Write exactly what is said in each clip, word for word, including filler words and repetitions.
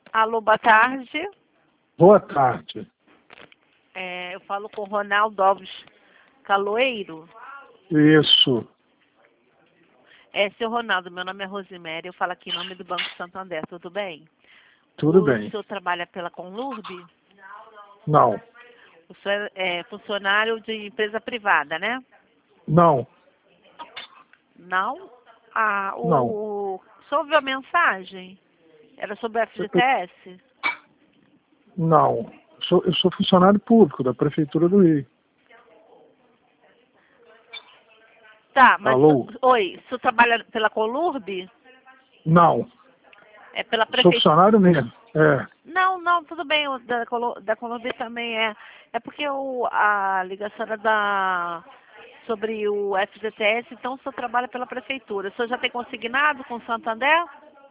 Alô, boa tarde. Boa tarde. É, eu falo com o Ronaldo Alves Caloeiro. Isso. É, seu Ronaldo, meu nome é Rosiméria, eu falo aqui em nome do Banco Santander, tudo bem? Tudo o bem. senhor trabalha pela Conlurb? Não. O senhor é funcionário de empresa privada, né? Não. Não? Ah, Não. o... o senhor ouviu a mensagem? Era sobre o F Eu- G T S? Não. Eu sou, eu sou funcionário público da Prefeitura do Rio. Tá, mas... Alô? Oi, o senhor trabalha pela Conlurb? Não. É pela Sou Prefeitura? funcionário mesmo. É. Não, não, tudo bem, o da, Colo- da Colômbia também é. É porque o, a ligação era da, sobre o F G T S, então o senhor trabalha pela prefeitura. O senhor já tem consignado com o Santander?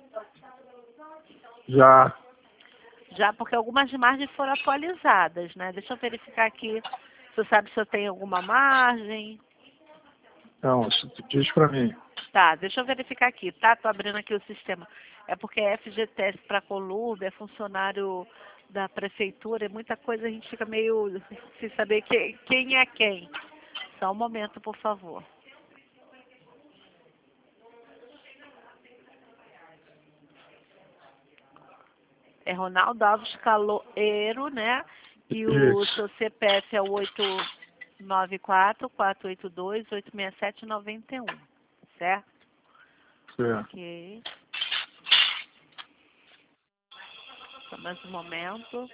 Já. Já, porque algumas margens foram atualizadas, né? Deixa eu verificar aqui. O senhor sabe se eu tenho alguma margem? Não, você diz pra mim. Tá, deixa eu verificar aqui, tá? Tô abrindo aqui o sistema. É porque é F G T S para Colurb, é funcionário da prefeitura, é muita coisa, a gente fica meio sem saber que, quem é quem. Só um momento, por favor. É Ronaldo Alves Caloeiro, né? E o Isso. seu C P F é o oito nove quatro, quatro oito dois, oito seis sete, nove um, certo? É. Ok. Só mais um momento.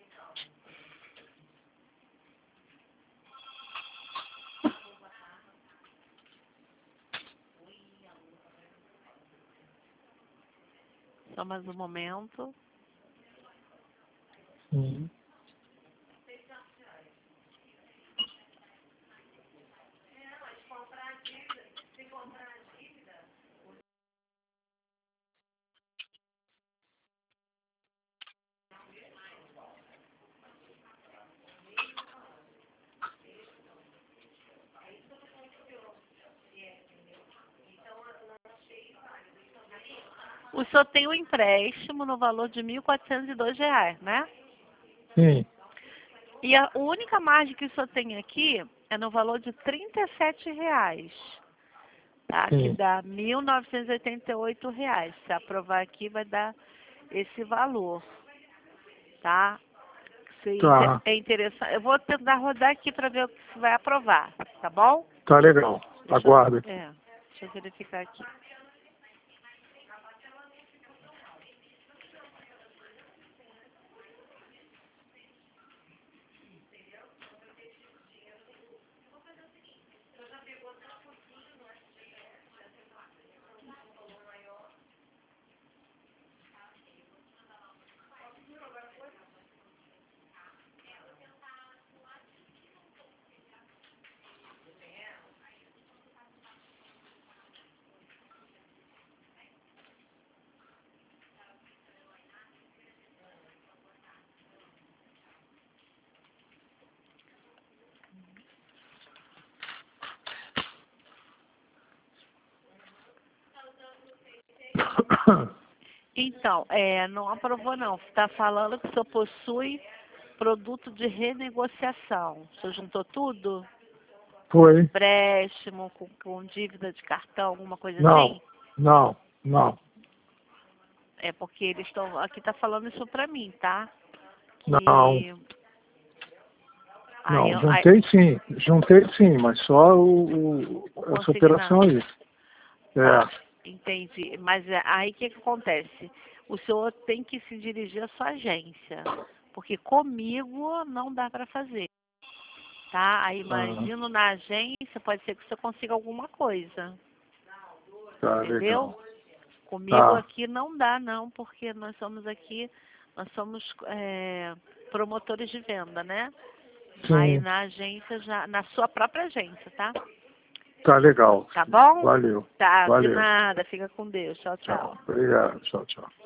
Só mais um momento. Hum. O senhor tem um empréstimo no valor de mil quatrocentos e dois reais, né? Sim. E a única margem que o senhor tem aqui é no valor de trinta e sete reais, tá? Que Sim. dá mil novecentos e oitenta e oito reais. Se aprovar aqui, vai dar esse valor, tá? Se Tá. é interessante. Eu vou tentar rodar aqui para ver se vai aprovar, tá bom? Tá legal. Deixa eu, Aguarda. é, deixa eu verificar aqui. Então, é, não aprovou não. Está falando que o senhor possui produto de renegociação. O senhor juntou tudo? Foi. Empréstimo, com, com dívida de cartão, alguma coisa Não. assim? Não. Não. É porque eles estão. Aqui está falando isso para mim, tá? Não. Que. Aí, Não. eu- aí, Juntei sim. Juntei sim, mas só o, o- o essa operação consignado. aí. Tá, É. entendi. Mas é, aí o que, que acontece? O senhor tem que se dirigir à sua agência. Porque comigo não dá para fazer. Tá? Aí, mas Ah, indo na agência, pode ser que você consiga alguma coisa. tá Entendeu? legal. Comigo Tá. aqui não dá, não, porque nós somos aqui, nós somos é, promotores de venda, né? Aí Sim. na agência já, na sua própria agência, tá? Tá legal. Tá bom? Valeu. Tá, de Valeu. nada, fica com Deus. Tchau, Tchau. tchau. Obrigado. Tchau, tchau.